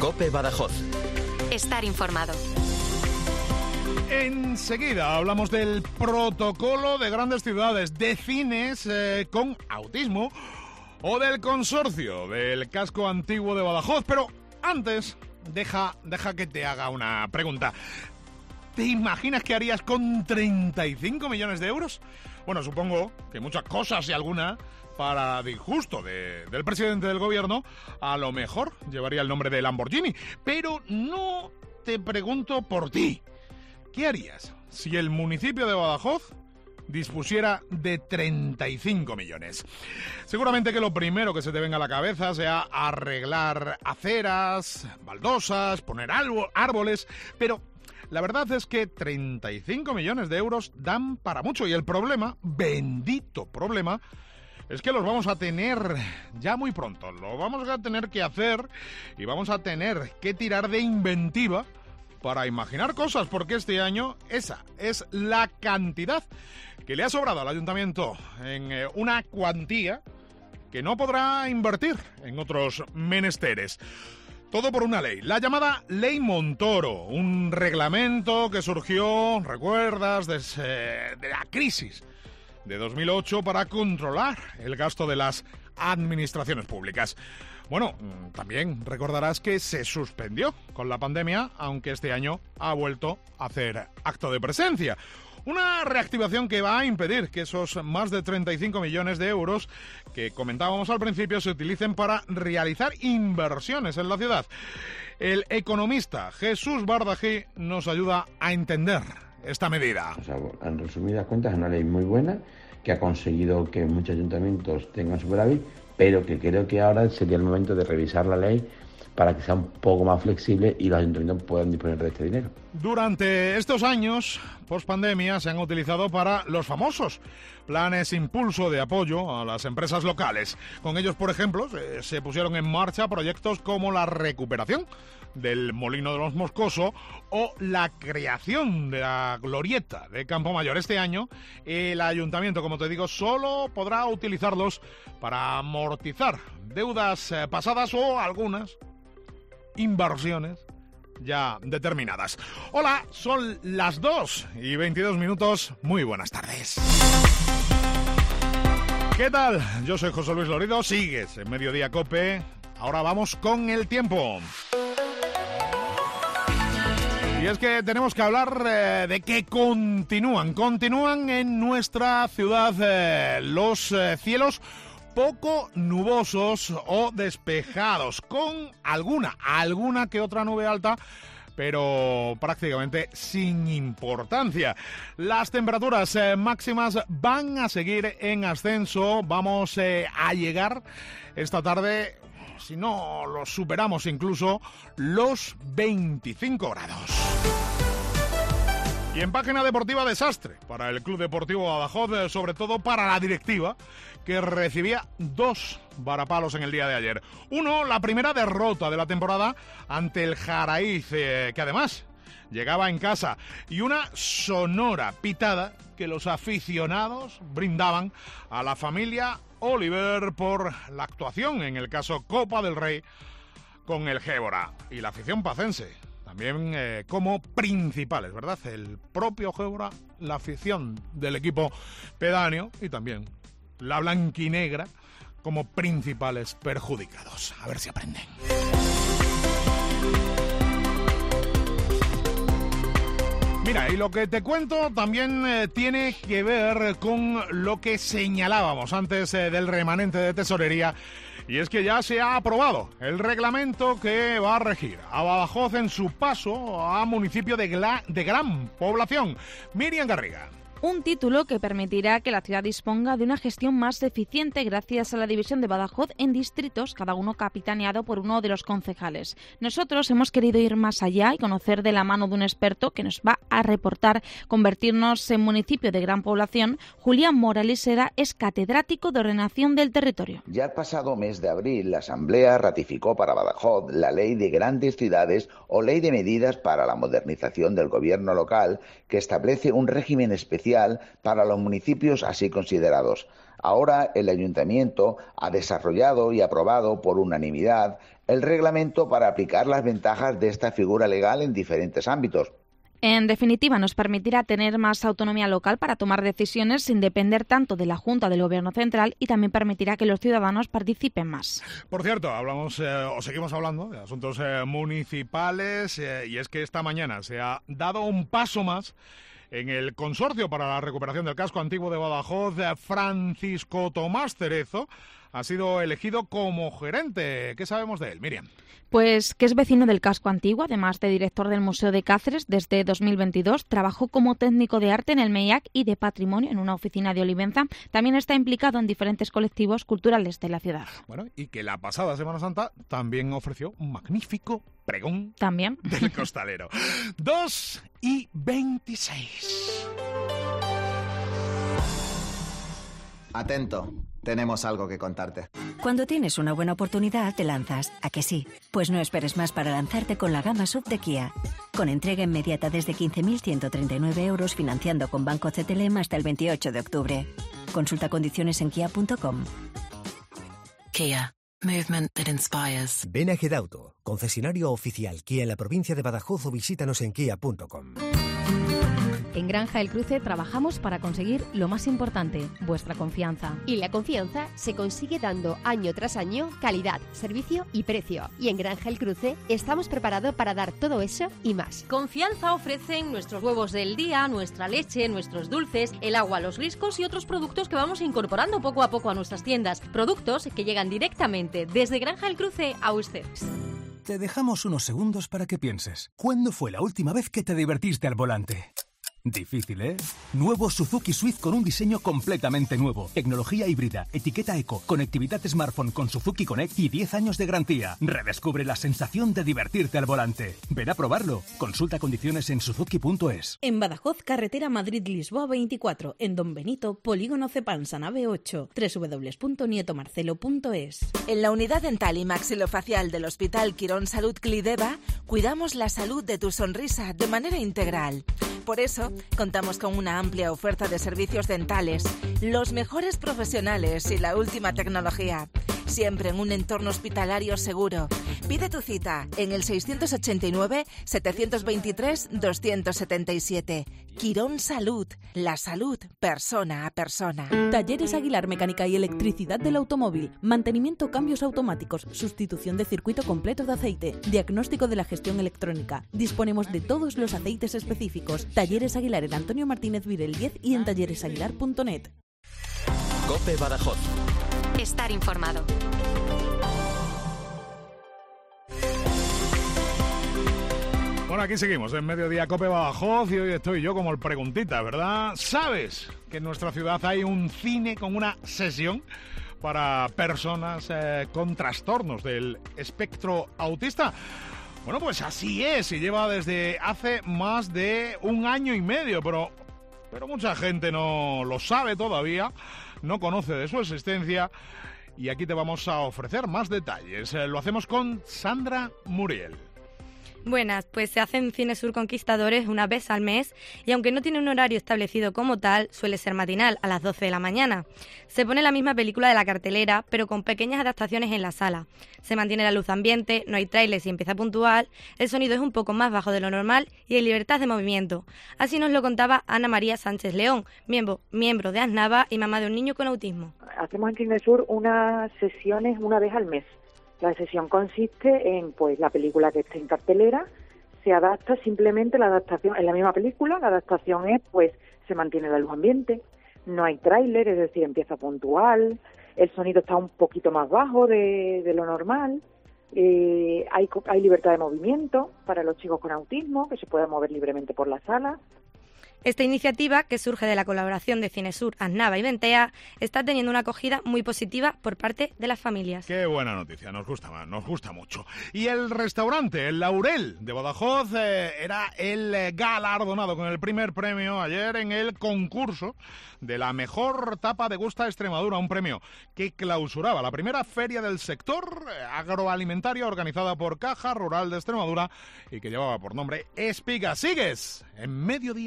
COPE Badajoz. Estar informado. Enseguida hablamos del protocolo de grandes ciudades, de cines con autismo o del consorcio del casco antiguo de Badajoz. Pero antes, deja que te haga una pregunta. ¿Te imaginas qué harías con 35 millones de euros? Bueno, supongo que muchas cosas y alguna, para disgusto del presidente del gobierno, a lo mejor llevaría el nombre de Lamborghini. Pero no te pregunto por ti. ¿Qué harías si el municipio de Badajoz dispusiera de 35 millones? Seguramente que lo primero que se te venga a la cabeza sea arreglar aceras, baldosas, poner árboles, pero la verdad es que 35 millones de euros dan para mucho y el problema, bendito problema, es que los vamos a tener ya muy pronto. Lo vamos a tener que hacer y vamos a tener que tirar de inventiva para imaginar cosas, porque este año esa es la cantidad que le ha sobrado al ayuntamiento en una cuantía que no podrá invertir en otros menesteres. Todo por una ley, la llamada Ley Montoro, un reglamento que surgió, recuerdas, de la crisis de 2008 para controlar el gasto de las administraciones públicas. Bueno, también recordarás que se suspendió con la pandemia, aunque este año ha vuelto a hacer acto de presencia. Una reactivación que va a impedir que esos más de 35 millones de euros que comentábamos al principio se utilicen para realizar inversiones en la ciudad. El economista Jesús Bardají nos ayuda a entender esta medida. O sea, en resumidas cuentas, es una ley muy buena que ha conseguido que muchos ayuntamientos tengan superávit, pero que creo que ahora sería el momento de revisar la ley para que sea un poco más flexible y los ayuntamientos puedan disponer de este dinero. Durante estos años, post-pandemia, se han utilizado para los famosos planes impulso de apoyo a las empresas locales. Con ellos, por ejemplo, se pusieron en marcha proyectos como la recuperación del Molino de los Moscoso o la creación de la glorieta de Campo Mayor. Este año, el ayuntamiento, como te digo, solo podrá utilizarlos para amortizar deudas pasadas o algunas inversiones ya determinadas. Hola, son las 2:22. Muy buenas tardes. ¿Qué tal? Yo soy José Luis Lorido, sigues en Mediodía COPE. Ahora vamos con el tiempo. Y es que tenemos que hablar de que continúan en nuestra ciudad los cielos poco nubosos o despejados, con alguna que otra nube alta, pero prácticamente sin importancia. Las temperaturas máximas van a seguir en ascenso. Vamos a llegar esta tarde, si no los superamos incluso, los 25 grados. Y en página deportiva, desastre para el Club Deportivo Badajoz, sobre todo para la directiva, que recibía 2 varapalos en el día de ayer. Uno, la primera derrota de la temporada ante el Jaraíz, que además llegaba en casa, y una sonora pitada que los aficionados brindaban a la familia Oliver por la actuación en el caso Copa del Rey con el Gébora. Y la afición pacense también como principales, ¿verdad? El propio Gébora, la afición del equipo pedáneo y también la blanquinegra como principales perjudicados. A ver si aprenden. Mira, y lo que te cuento también tiene que ver con lo que señalábamos antes del remanente de tesorería, y es que ya se ha aprobado el reglamento que va a regir a Badajoz en su paso a municipio de gran población. Miriam Garriga. Un título que permitirá que la ciudad disponga de una gestión más eficiente gracias a la división de Badajoz en distritos, cada uno capitaneado por uno de los concejales. Nosotros hemos querido ir más allá y conocer de la mano de un experto que nos va a reportar convertirnos en municipio de gran población. Julián Morales Seda es catedrático de ordenación del territorio. Ya el pasado mes de abril, la Asamblea ratificó para Badajoz la Ley de Grandes Ciudades o Ley de Medidas para la Modernización del Gobierno Local, que establece un régimen especial especial para los municipios así considerados. Ahora el Ayuntamiento ha desarrollado y aprobado por unanimidad el reglamento para aplicar las ventajas de esta figura legal en diferentes ámbitos. En definitiva, nos permitirá tener más autonomía local para tomar decisiones sin depender tanto de la Junta del Gobierno Central y también permitirá que los ciudadanos participen más. Por cierto, seguimos hablando de asuntos municipales y es que esta mañana se ha dado un paso más en el Consorcio para la Recuperación del Casco Antiguo de Badajoz. Francisco Tomás Cerezo ha sido elegido como gerente. ¿Qué sabemos de él, Miriam? Pues que es vecino del casco antiguo, además de director del Museo de Cáceres desde 2022. Trabajó como técnico de arte en el MEIAC y de patrimonio en una oficina de Olivenza. También está implicado en diferentes colectivos culturales de la ciudad. Bueno, y que la pasada Semana Santa también ofreció un magnífico pregón también del costalero. 2:26. Atento, tenemos algo que contarte. Cuando tienes una buena oportunidad, te lanzas. ¿A que sí? Pues no esperes más para lanzarte con la gama SUV de Kia. Con entrega inmediata desde 15.139 euros, financiando con Banco CTLM hasta el 28 de octubre. Consulta condiciones en kia.com. Kia. Movement that inspires. Ven a Gedauto, concesionario oficial Kia en la provincia de Badajoz, o visítanos en kia.com. En Granja El Cruce trabajamos para conseguir lo más importante, vuestra confianza. Y la confianza se consigue dando año tras año calidad, servicio y precio. Y en Granja El Cruce estamos preparados para dar todo eso y más. Confianza ofrecen nuestros huevos del día, nuestra leche, nuestros dulces, el agua, los riscos y otros productos que vamos incorporando poco a poco a nuestras tiendas. Productos que llegan directamente desde Granja El Cruce a ustedes. Te dejamos unos segundos para que pienses. ¿Cuándo fue la última vez que te divertiste al volante? Difícil, ¿eh? Nuevo Suzuki Swift con un diseño completamente nuevo. Tecnología híbrida, etiqueta eco, conectividad smartphone con Suzuki Connect y 10 años de garantía. Redescubre la sensación de divertirte al volante. Ven a probarlo. Consulta condiciones en suzuki.es. En Badajoz, carretera Madrid-Lisboa 24. En Don Benito, Polígono Cepansa, nave 8. www.nietomarcelo.es. En la unidad dental y maxilofacial del Hospital Quirón Salud Clideva, cuidamos la salud de tu sonrisa de manera integral. Por eso, contamos con una amplia oferta de servicios dentales, los mejores profesionales y la última tecnología. Siempre en un entorno hospitalario seguro. Pide tu cita en el 689-723-277. Quirón Salud, la salud persona a persona. Talleres Aguilar, mecánica y electricidad del automóvil, mantenimiento, cambios automáticos, sustitución de circuito completo de aceite, diagnóstico de la gestión electrónica. Disponemos de todos los aceites específicos. Talleres Aguilar en Antonio Martínez Virel 10 y en talleresaguilar.net. COPE Badajoz. Estar informado. Bueno, aquí seguimos en Mediodía COPE Badajoz y hoy estoy yo como el preguntita, ¿verdad? ¿Sabes que en nuestra ciudad hay un cine con una sesión para personas con trastornos del espectro autista? Bueno, pues así es, y lleva desde hace más de 1 año y medio, pero mucha gente no lo sabe todavía, no conoce de su existencia, y aquí te vamos a ofrecer más detalles. Lo hacemos con Sandra Muriel. Buenas, pues se hacen Cinesur Conquistadores una vez al mes y aunque no tiene un horario establecido como tal, suele ser matinal, a las 12 de la mañana. Se pone la misma película de la cartelera, pero con pequeñas adaptaciones en la sala. Se mantiene la luz ambiente, no hay trailers y empieza puntual, el sonido es un poco más bajo de lo normal y hay libertad de movimiento. Así nos lo contaba Ana María Sánchez León, miembro de ASNAVA y mamá de un niño con autismo. Hacemos en Cinesur unas sesiones una vez al mes. La sesión consiste en, pues, la película que esté en cartelera, se adapta simplemente la adaptación, en la misma película, la adaptación es, pues, se mantiene la luz ambiente, no hay tráiler, es decir, empieza puntual, el sonido está un poquito más bajo de lo normal, hay libertad de movimiento para los chicos con autismo, que se pueden mover libremente por la sala. Esta iniciativa, que surge de la colaboración de Cinesur, ASNAVA y Ventea, está teniendo una acogida muy positiva por parte de las familias. Qué buena noticia, nos gusta mucho. Y el restaurante, el Laurel de Badajoz, era el galardonado con el primer premio ayer en el concurso de la mejor tapa de Gusta Extremadura, un premio que clausuraba la primera feria del sector agroalimentario organizada por Caja Rural de Extremadura y que llevaba por nombre Espiga. Sigues en Mediodía